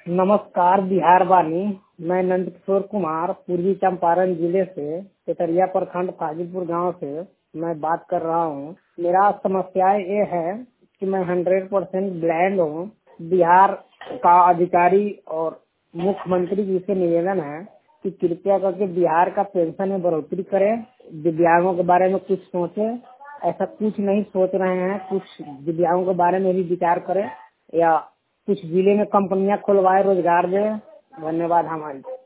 नमस्कार, बिहार वानी। मैं नंदकिशोर कुमार पूर्वी चंपारण जिले से तेतरिया प्रखंड फाजिलपुर गांव से मैं बात कर रहा हूं। मेरा समस्या ये है कि मैं 100% ब्लाइंड हूं। बिहार का अधिकारी और मुख्यमंत्री जी से निवेदन है कि कृपया करके बिहार का पेंशन में बढ़ोतरी करें, दिव्यांगों के बारे में कुछ सोचें। ऐसा कुछ नहीं सोच रहे हैं, कुछ दिव्यांगों के बारे में भी विचार करें या कुछ जिले में कंपनियां खुलवाए, रोजगार दे। धन्यवाद हमारी।